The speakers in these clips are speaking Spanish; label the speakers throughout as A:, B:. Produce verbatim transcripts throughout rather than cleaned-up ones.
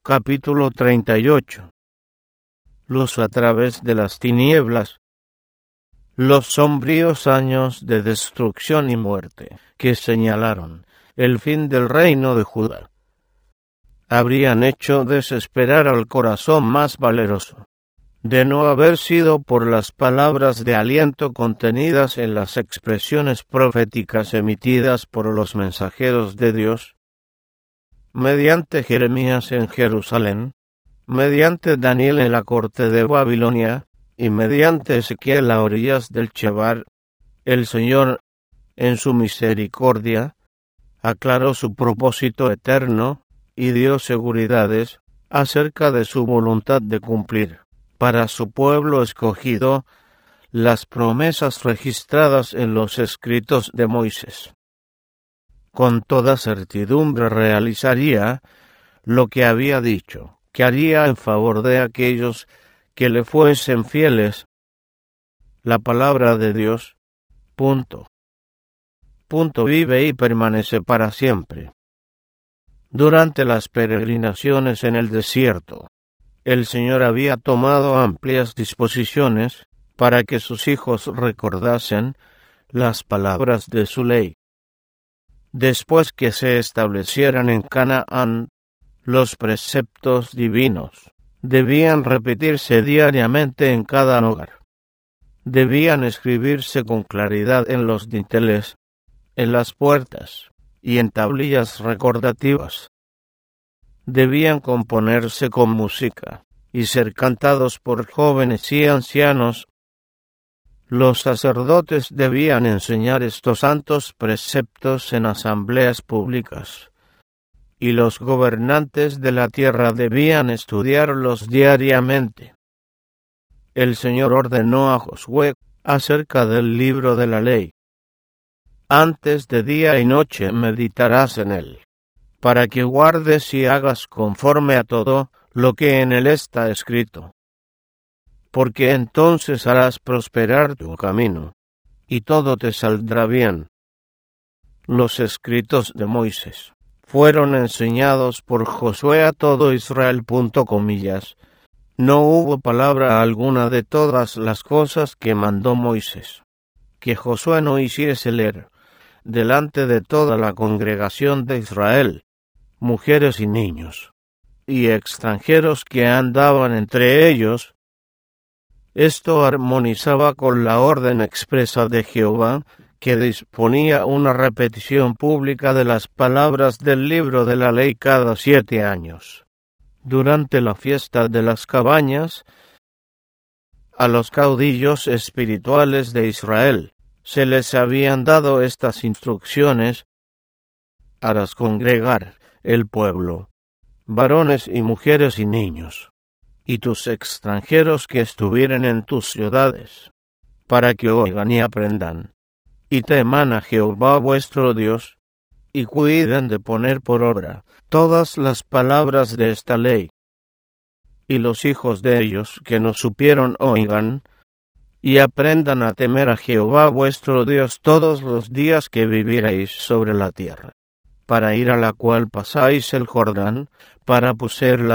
A: Capítulo treinta y ocho. Luz a través de las tinieblas. Los sombríos años de destrucción y muerte, que señalaron el fin del reino de Judá, habrían hecho desesperar al corazón más valeroso, de no haber sido por las palabras de aliento contenidas en las expresiones proféticas emitidas por los mensajeros de Dios, mediante Jeremías en Jerusalén, mediante Daniel en la corte de Babilonia, y mediante Ezequiel a orillas del Chebar. El Señor, en su misericordia, aclaró su propósito eterno y dio seguridades acerca de su voluntad de cumplir, para su pueblo escogido, las promesas registradas en los escritos de Moisés. Con toda certidumbre realizaría lo que había dicho, que haría en favor de aquellos que le fuesen fieles. La palabra de Dios, punto. Punto vive y permanece para siempre. Durante las peregrinaciones en el desierto, el Señor había tomado amplias disposiciones para que sus hijos recordasen las palabras de su ley. Después que se establecieran en Canaán, los preceptos divinos debían repetirse diariamente en cada hogar. Debían escribirse con claridad en los dinteles, en las puertas y en tablillas recordativas. Debían componerse con música y ser cantados por jóvenes y ancianos. Los sacerdotes debían enseñar estos santos preceptos en asambleas públicas, y los gobernantes de la tierra debían estudiarlos diariamente. El Señor ordenó a Josué acerca del libro de la ley: antes de día y noche meditarás en él, para que guardes y hagas conforme a todo lo que en él está escrito. Porque entonces harás prosperar tu camino, y todo te saldrá bien. Los escritos de Moisés fueron enseñados por Josué a todo Israel. Punto comillas. No hubo palabra alguna de todas las cosas que mandó Moisés que Josué no hiciese leer delante de toda la congregación de Israel, mujeres y niños, y extranjeros que andaban entre ellos. Esto armonizaba con la orden expresa de Jehová, que disponía una repetición pública de las palabras del libro de la ley cada siete años. Durante la fiesta de las cabañas, a los caudillos espirituales de Israel se les habían dado estas instrucciones: harás congregar el pueblo, varones y mujeres y niños, y tus extranjeros que estuvieren en tus ciudades, para que oigan y aprendan, y teman a Jehová vuestro Dios, y cuiden de poner por obra todas las palabras de esta ley. Y los hijos de ellos que no supieron oigan, y aprendan a temer a Jehová vuestro Dios todos los días que vivierais sobre la tierra, para ir a la cual pasáis el Jordán, para poseerla.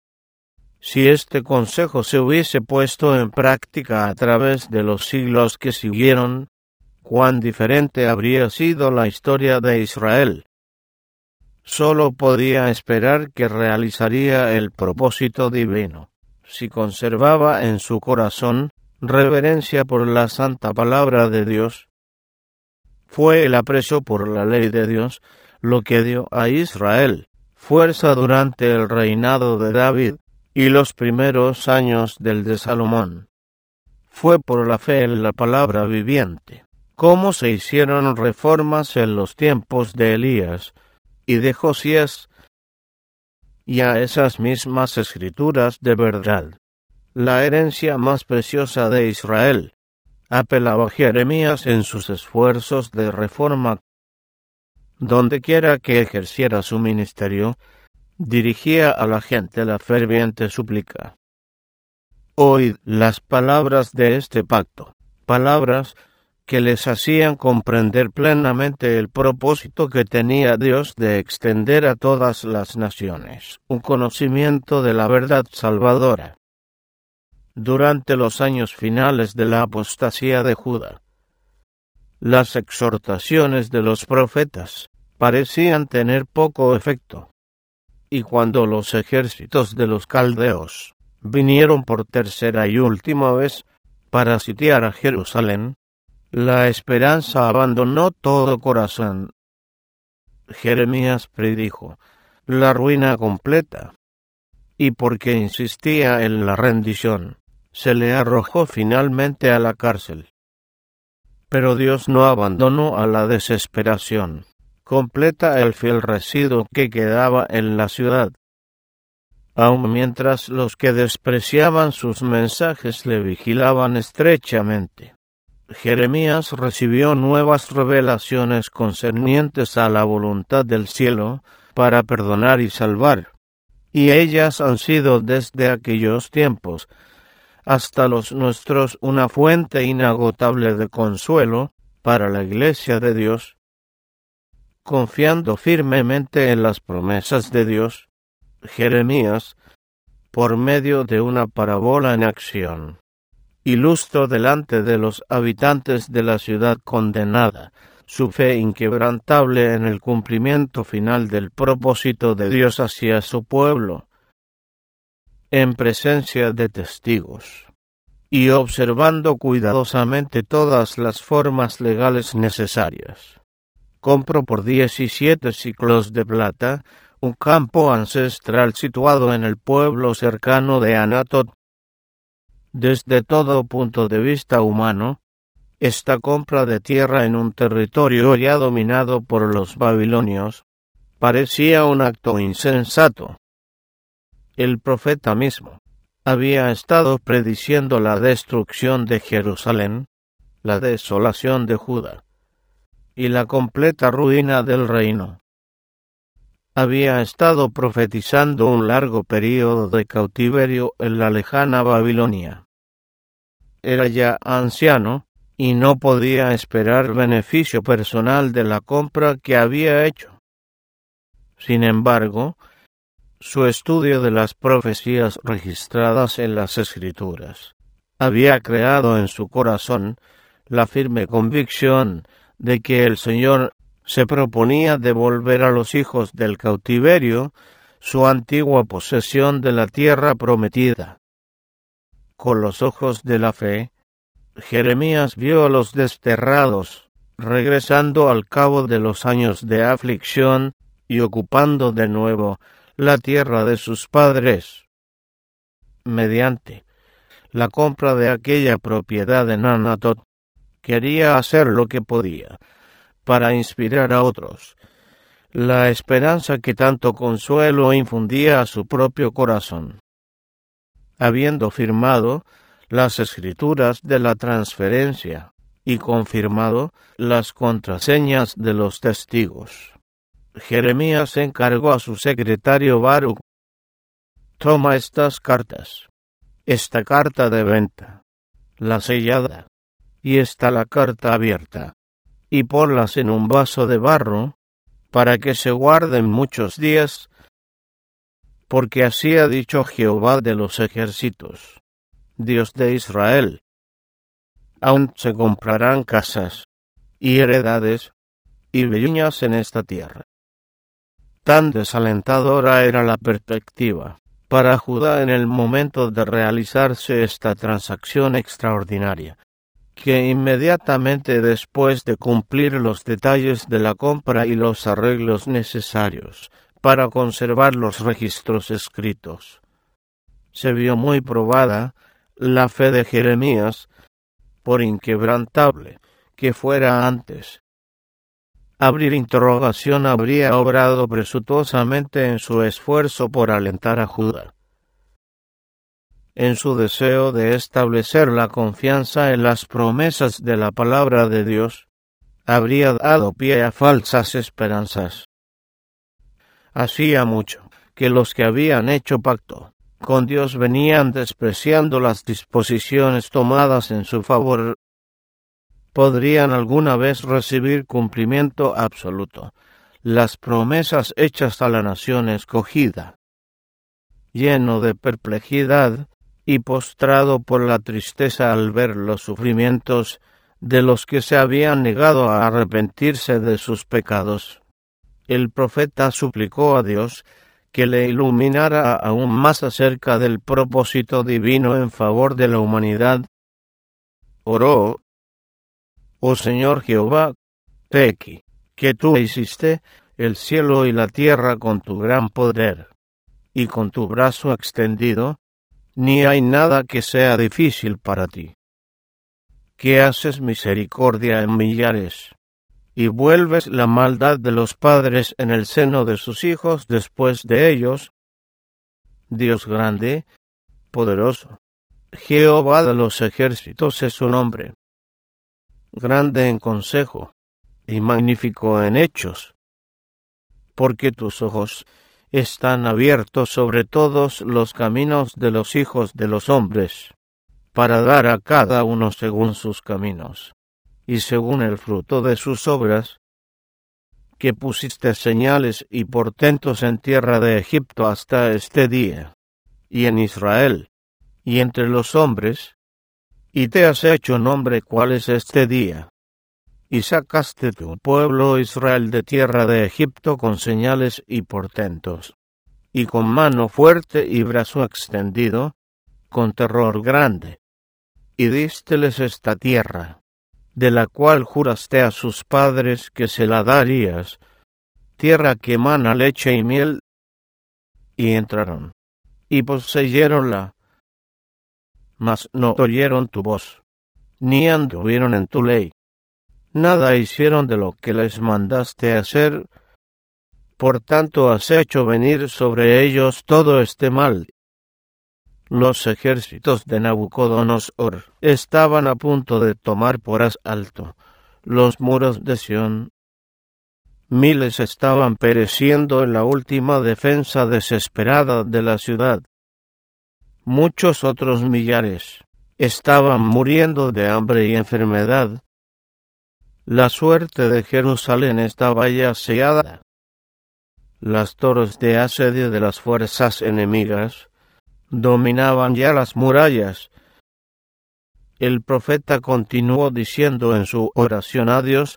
A: Si este consejo se hubiese puesto en práctica a través de los siglos que siguieron, cuán diferente habría sido la historia de Israel. Solo podía esperar que realizaría el propósito divino, si conservaba en su corazón reverencia por la santa palabra de Dios. Fue el aprecio por la ley de Dios lo que dio a Israel fuerza durante el reinado de David y los primeros años del de Salomón. Fue por la fe en la palabra viviente cómo se hicieron reformas en los tiempos de Elías y de Josías, y a esas mismas escrituras de verdad, la herencia más preciosa de Israel, apelaba Jeremías en sus esfuerzos de reforma. Dondequiera que ejerciera su ministerio, dirigía a la gente la ferviente súplica: oíd las palabras de este pacto, palabras que les hacían comprender plenamente el propósito que tenía Dios de extender a todas las naciones un conocimiento de la verdad salvadora. Durante los años finales de la apostasía de Judá, las exhortaciones de los profetas parecían tener poco efecto, y cuando los ejércitos de los caldeos vinieron por tercera y última vez para sitiar a Jerusalén, la esperanza abandonó todo corazón. Jeremías predijo la ruina completa, y porque insistía en la rendición, se le arrojó finalmente a la cárcel. Pero Dios no abandonó a la desesperación completa el fiel residuo que quedaba en la ciudad. Aun mientras los que despreciaban sus mensajes le vigilaban estrechamente, Jeremías recibió nuevas revelaciones concernientes a la voluntad del cielo para perdonar y salvar, y ellas han sido desde aquellos tiempos hasta los nuestros una fuente inagotable de consuelo para la Iglesia de Dios. Confiando firmemente en las promesas de Dios, Jeremías, por medio de una parábola en acción, ilustró delante de los habitantes de la ciudad condenada su fe inquebrantable en el cumplimiento final del propósito de Dios hacia su pueblo, en presencia de testigos, y observando cuidadosamente todas las formas legales necesarias. Compró por diecisiete siclos de plata un campo ancestral situado en el pueblo cercano de Anatot. Desde todo punto de vista humano, esta compra de tierra en un territorio ya dominado por los babilonios parecía un acto insensato. El profeta mismo había estado prediciendo la destrucción de Jerusalén, la desolación de Judá y la completa ruina del reino. Había estado profetizando un largo período de cautiverio en la lejana Babilonia. Era ya anciano y no podía esperar beneficio personal de la compra que había hecho. Sin embargo, su estudio de las profecías registradas en las Escrituras había creado en su corazón la firme convicción de que el Señor se proponía devolver a los hijos del cautiverio su antigua posesión de la tierra prometida. Con los ojos de la fe, Jeremías vio a los desterrados regresando al cabo de los años de aflicción y ocupando de nuevo la tierra de sus padres. Mediante la compra de aquella propiedad en Anatot, quería hacer lo que podía para inspirar a otros la esperanza que tanto consuelo infundía a su propio corazón. Habiendo firmado las escrituras de la transferencia y confirmado las contraseñas de los testigos, Jeremías encargó a su secretario Baruc: toma estas cartas, esta carta de venta, la sellada, y está la carta abierta, y ponlas en un vaso de barro, para que se guarden muchos días, porque así ha dicho Jehová de los ejércitos, Dios de Israel: aún se comprarán casas, y heredades, y viñas en esta tierra. Tan desalentadora era la perspectiva para Judá en el momento de realizarse esta transacción extraordinaria, que inmediatamente después de cumplir los detalles de la compra y los arreglos necesarios para conservar los registros escritos, se vio muy probada la fe de Jeremías, por inquebrantable que fuera antes. Abrir interrogación habría obrado presuntuosamente en su esfuerzo por alentar a Judá. En su deseo de establecer la confianza en las promesas de la palabra de Dios, habría dado pie a falsas esperanzas. Hacía mucho que los que habían hecho pacto con Dios venían despreciando las disposiciones tomadas en su favor. podrían alguna vez recibir cumplimiento absoluto. Las promesas hechas a la nación escogida. Lleno de perplejidad y postrado por la tristeza al ver los sufrimientos de los que se habían negado a arrepentirse de sus pecados, el profeta suplicó a Dios que le iluminara aún más acerca del propósito divino en favor de la humanidad. Oró: Oh Señor Jehová, Pequi, que tú hiciste el cielo y la tierra con tu gran poder, y con tu brazo extendido, ni hay nada que sea difícil para ti. Que haces misericordia en millares, y vuelves la maldad de los padres en el seno de sus hijos después de ellos. Dios grande, poderoso, Jehová de los ejércitos es su nombre. Grande en consejo, y magnífico en hechos, porque tus ojos están abiertos sobre todos los caminos de los hijos de los hombres, para dar a cada uno según sus caminos, y según el fruto de sus obras, que pusiste señales y portentos en tierra de Egipto hasta este día, y en Israel, y entre los hombres, y te has hecho nombre cuál es este día. Y sacaste tu pueblo Israel de tierra de Egipto con señales y portentos, y con mano fuerte y brazo extendido, con terror grande, y dísteles esta tierra, de la cual juraste a sus padres que se la darías, tierra que emana leche y miel, y entraron, y poseyéronla, mas no oyeron tu voz, ni anduvieron en tu ley. Nada hicieron de lo que les mandaste hacer, por tanto has hecho venir sobre ellos todo este mal. Los ejércitos de Nabucodonosor estaban a punto de tomar por asalto los muros de Sión. Miles estaban pereciendo en la última defensa desesperada de la ciudad. Muchos otros millares estaban muriendo de hambre y enfermedad. La suerte de Jerusalén estaba ya sellada. Las torres de asedio de las fuerzas enemigas dominaban ya las murallas. El profeta continuó diciendo en su oración a Dios: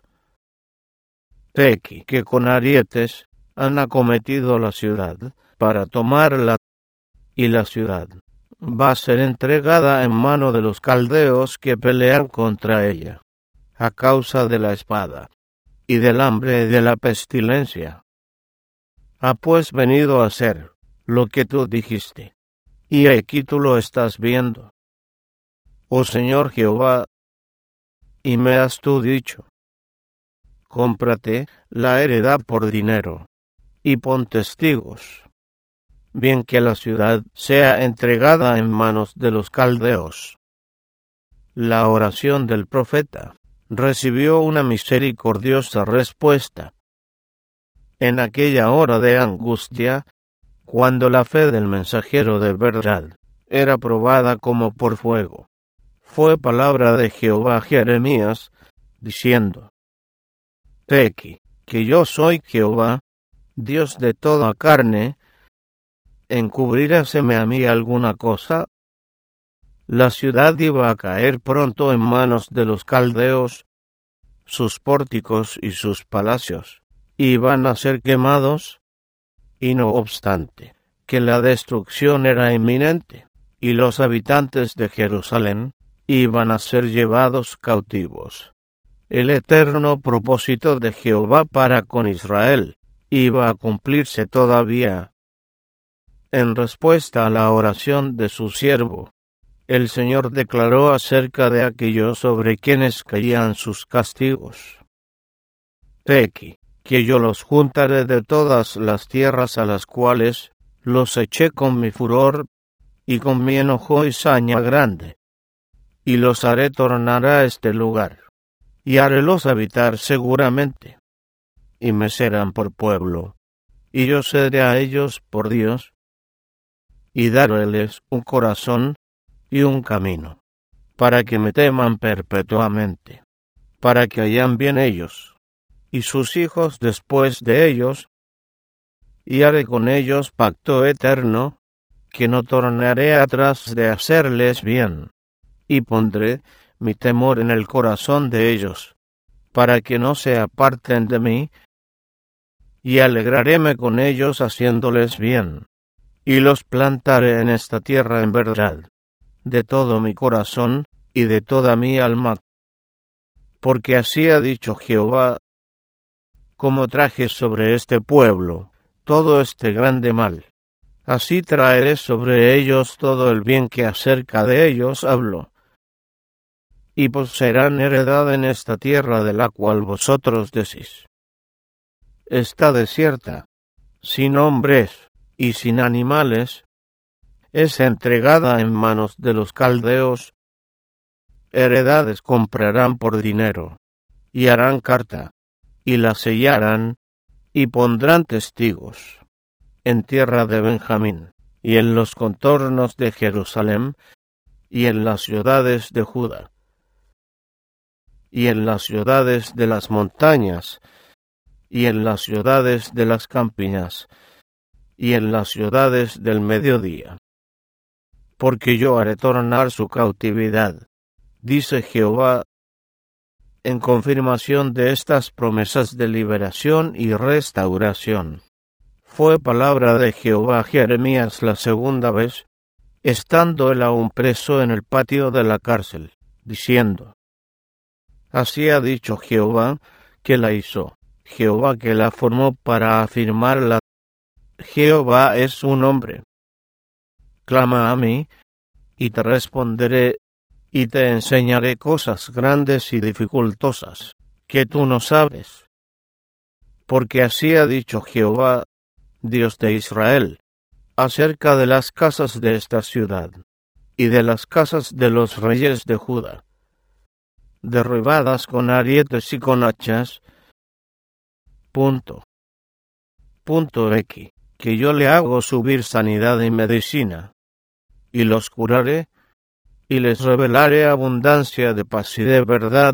A: Pequi, que con arietes han acometido la ciudad para tomarla, y la ciudad va a ser entregada en mano de los caldeos que pelean contra ella, a causa de la espada, y del hambre y de la pestilencia. Ha pues venido a ser lo que tú dijiste, y aquí tú lo estás viendo, oh Señor Jehová, y me has tú dicho: cómprate la heredad por dinero, y pon testigos, bien que la ciudad sea entregada en manos de los caldeos. La oración del profeta recibió una misericordiosa respuesta. En aquella hora de angustia, cuando la fe del mensajero de verdad era probada como por fuego, fue palabra de Jehová a Jeremías, diciendo: Pequi, que yo soy Jehová, Dios de toda carne, ¿encubriráseme a mí alguna cosa? La ciudad iba a caer pronto en manos de los caldeos, sus pórticos y sus palacios iban a ser quemados, y no obstante que la destrucción era inminente, y los habitantes de Jerusalén iban a ser llevados cautivos. El eterno propósito de Jehová para con Israel iba a cumplirse todavía. En respuesta a la oración de su siervo, el Señor declaró acerca de aquellos sobre quienes caían sus castigos: Pequi, que yo los juntaré de todas las tierras a las cuales los eché con mi furor y con mi enojo y saña grande, y los haré tornar a este lugar, y harélos habitar seguramente, y me serán por pueblo, y yo seré a ellos por Dios, y daréles un corazón y un camino, para que me teman perpetuamente, para que hayan bien ellos, y sus hijos después de ellos, y haré con ellos pacto eterno, que no tornaré atrás de hacerles bien, y pondré mi temor en el corazón de ellos, para que no se aparten de mí, y alegraréme con ellos haciéndoles bien, y los plantaré en esta tierra en verdad, de todo mi corazón y de toda mi alma. Porque así ha dicho Jehová, como traje sobre este pueblo todo este grande mal, así traeré sobre ellos todo el bien que acerca de ellos hablo, y poseerán heredad en esta tierra de la cual vosotros decís: está desierta, sin hombres y sin animales, es entregada en manos de los caldeos. Heredades comprarán por dinero, y harán carta, y la sellarán, y pondrán testigos en tierra de Benjamín, y en los contornos de Jerusalén, y en las ciudades de Judá, y en las ciudades de las montañas, y en las ciudades de las campiñas, y en las ciudades del mediodía. Porque yo haré tornar su cautividad, dice Jehová, en confirmación de estas promesas de liberación y restauración. Fue palabra de Jehová a Jeremías la segunda vez, estando él aún preso en el patio de la cárcel, diciendo: así ha dicho Jehová, que la hizo, Jehová que la formó para afirmarla. Jehová es un hombre. Clama a mí, y te responderé, y te enseñaré cosas grandes y dificultosas, que tú no sabes. Porque así ha dicho Jehová, Dios de Israel, acerca de las casas de esta ciudad, y de las casas de los reyes de Judá, derribadas con arietes y con hachas. Punto. Punto X. Que yo le hago subir sanidad y medicina, y los curaré, y les revelaré abundancia de paz y de verdad,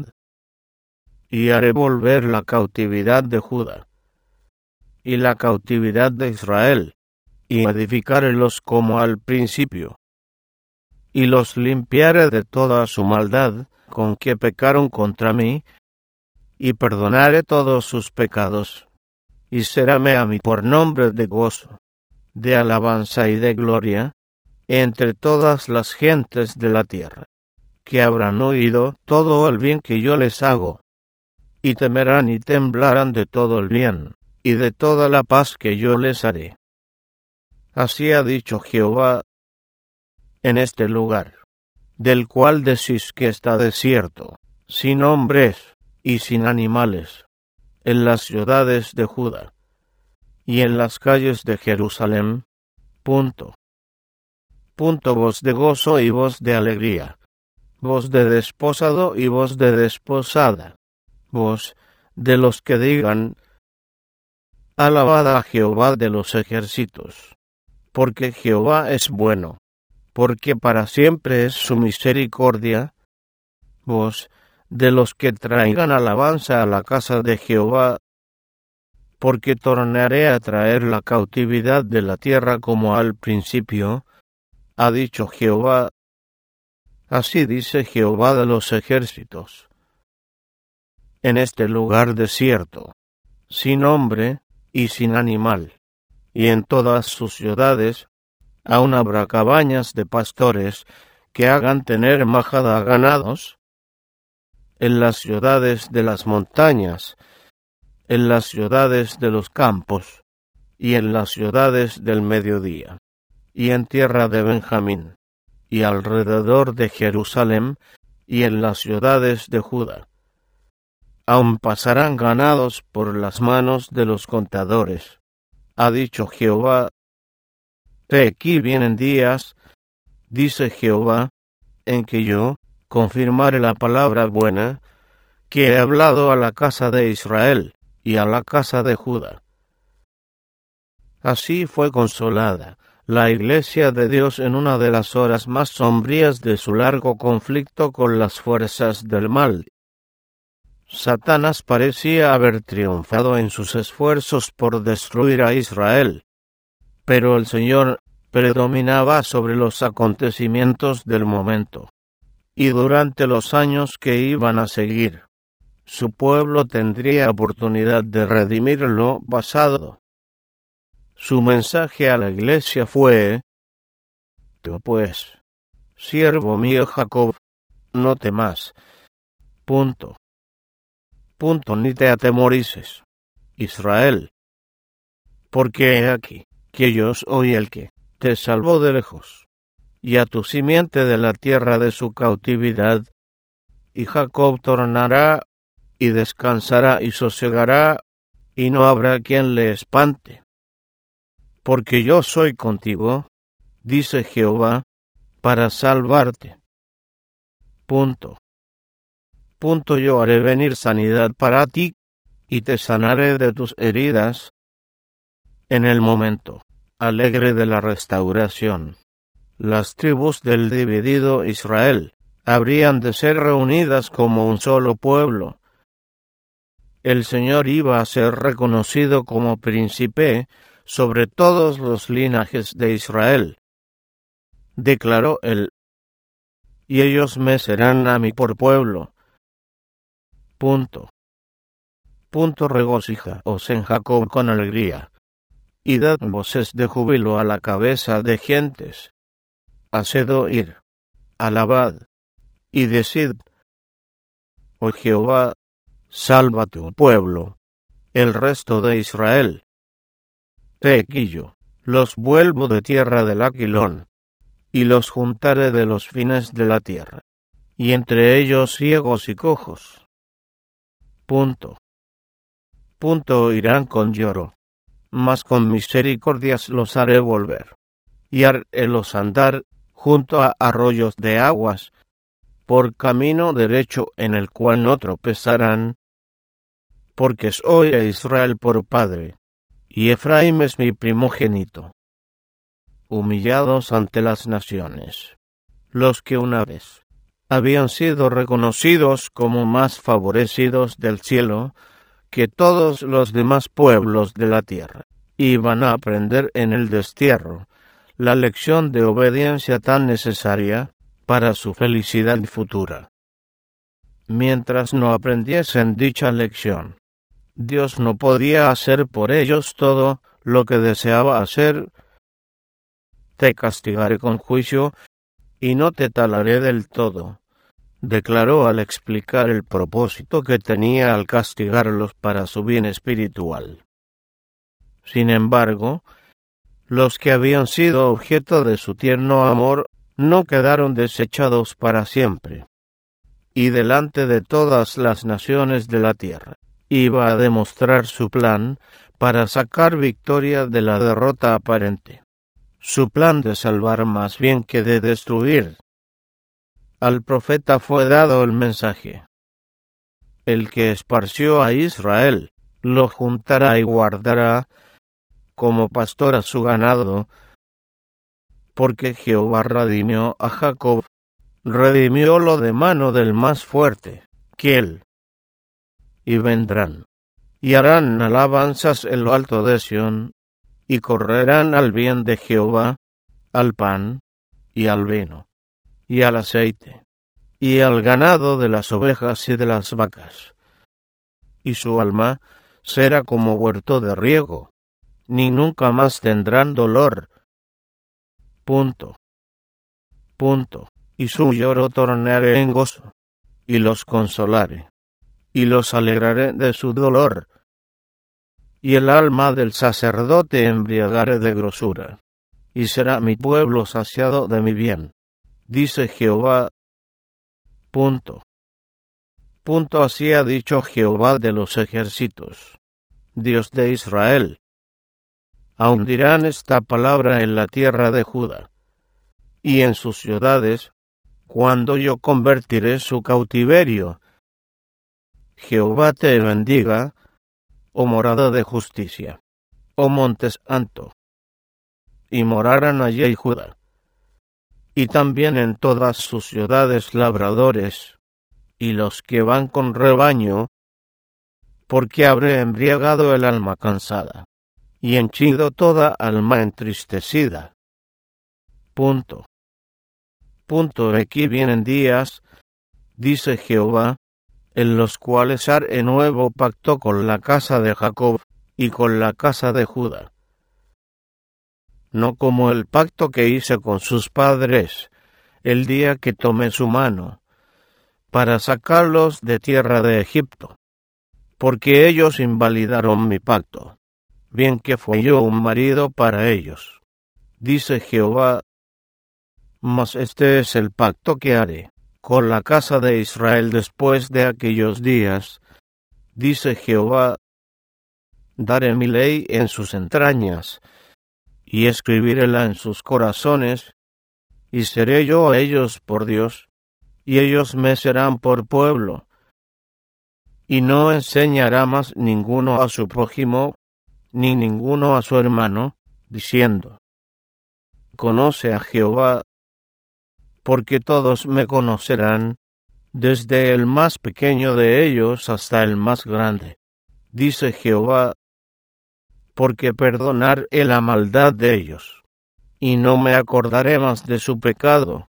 A: y haré volver la cautividad de Judá, y la cautividad de Israel, y edificarélos como al principio, y los limpiaré de toda su maldad con que pecaron contra mí, y perdonaré todos sus pecados, y seráme a mí por nombre de gozo, de alabanza y de gloria, entre todas las gentes de la tierra, que habrán oído todo el bien que yo les hago, y temerán y temblarán de todo el bien, y de toda la paz que yo les haré. Así ha dicho Jehová, en este lugar, del cual decís que está desierto, sin hombres y sin animales, en las ciudades de Judá, y en las calles de Jerusalén. Punto. Punto. Voz de gozo y voz de alegría, voz de desposado y voz de desposada, voz de los que digan: alabad a Jehová de los ejércitos, porque Jehová es bueno, porque para siempre es su misericordia. Voz de los que traigan alabanza a la casa de Jehová, porque tornaré a traer la cautividad de la tierra como al principio, ha dicho Jehová. Así dice Jehová de los ejércitos: en este lugar desierto, sin hombre y sin animal, y en todas sus ciudades, aun habrá cabañas de pastores que hagan tener majada a ganados, en las ciudades de las montañas, en las ciudades de los campos, y en las ciudades del mediodía, y en tierra de Benjamín, y alrededor de Jerusalén, y en las ciudades de Judá. Aun pasarán ganados por las manos de los contadores, ha dicho Jehová. He aquí vienen días, dice Jehová, en que yo confirmaré la palabra buena que he hablado a la casa de Israel y a la casa de Judá. Así fue consolada la Iglesia de Dios en una de las horas más sombrías de su largo conflicto con las fuerzas del mal. Satanás parecía haber triunfado en sus esfuerzos por destruir a Israel, pero el Señor predominaba sobre los acontecimientos del momento, y durante los años que iban a seguir, su pueblo tendría oportunidad de redimir lo pasado. Su mensaje a la iglesia fue: tú pues, siervo mío Jacob, no temas. Punto. Punto, ni te atemorices, Israel. Porque he aquí, que yo soy el que te salvó de lejos, y a tu simiente de la tierra de su cautividad, y Jacob tornará, y descansará, y sosegará, y no habrá quien le espante. Porque yo soy contigo, dice Jehová, para salvarte. Punto. Punto, yo haré venir sanidad para ti, y te sanaré de tus heridas. En el momento alegre de la restauración, las tribus del dividido Israel habrían de ser reunidas como un solo pueblo. El Señor iba a ser reconocido como príncipe sobre todos los linajes de Israel. Declaró él: y ellos me serán a mí por pueblo. Punto. Punto, regocijaos en Jacob con alegría, y dad voces de júbilo a la cabeza de gentes. Haced oír, alabad, y decid: oh Jehová, salva tu pueblo, el resto de Israel. He aquí yo los vuelvo de tierra del Aquilón, y los juntaré de los fines de la tierra, y entre ellos ciegos y cojos. Punto. Punto, irán con lloro, mas con misericordias los haré volver, y harélos andar junto a arroyos de aguas, por camino derecho en el cual no tropezarán, porque soy a Israel por padre, y Efraín es mi primogénito. Humillados ante las naciones, los que una vez habían sido reconocidos como más favorecidos del cielo que todos los demás pueblos de la tierra, iban a aprender en el destierro la lección de obediencia tan necesaria para su felicidad futura. Mientras no aprendiesen dicha lección, Dios no podía hacer por ellos todo lo que deseaba hacer. Te castigaré con juicio, y no te talaré del todo, declaró al explicar el propósito que tenía al castigarlos para su bien espiritual. Sin embargo, los que habían sido objeto de su tierno amor no quedaron desechados para siempre, y delante de todas las naciones de la tierra iba a demostrar su plan para sacar victoria de la derrota aparente, su plan de salvar más bien que de destruir. Al profeta fue dado el mensaje: el que esparció a Israel lo juntará y guardará como pastor a su ganado, porque Jehová redimió a Jacob, redimiólo de mano del más fuerte que él. Y vendrán, y harán alabanzas en lo alto de Sión, y correrán al bien de Jehová, al pan, y al vino, y al aceite, y al ganado de las ovejas y de las vacas. Y su alma será como huerto de riego, ni nunca más tendrán dolor. Punto. Punto. Y su lloro tornaré en gozo, y los consolaré, y los alegraré de su dolor. Y el alma del sacerdote embriagaré de grosura, y será mi pueblo saciado de mi bien, dice Jehová. Punto. Punto, así ha dicho Jehová de los ejércitos, Dios de Israel. Aún dirán esta palabra en la tierra de Judá, y en sus ciudades, cuando yo convertiré su cautiverio. Jehová te bendiga, oh morada de justicia, oh monte santo. Y morarán allí en Judá, y también en todas sus ciudades labradores, y los que van con rebaño, porque habré embriagado el alma cansada, y henchido toda alma entristecida. Punto. Punto. Aquí vienen días, dice Jehová, en los cuales haré nuevo pacto con la casa de Jacob y con la casa de Judá. No como el pacto que hice con sus padres el día que tomé su mano para sacarlos de tierra de Egipto, porque ellos invalidaron mi pacto, bien que fui yo un marido para ellos, dice Jehová. Mas este es el pacto que haré con la casa de Israel después de aquellos días, dice Jehová. Daré mi ley en sus entrañas, y escribíréla en sus corazones, y seré yo a ellos por Dios, y ellos me serán por pueblo. Y no enseñará más ninguno a su prójimo, ni ninguno a su hermano, diciendo: Conoce a Jehová, porque todos me conocerán, desde el más pequeño de ellos hasta el más grande, dice Jehová, porque perdonaré la maldad de ellos, y no me acordaré más de su pecado,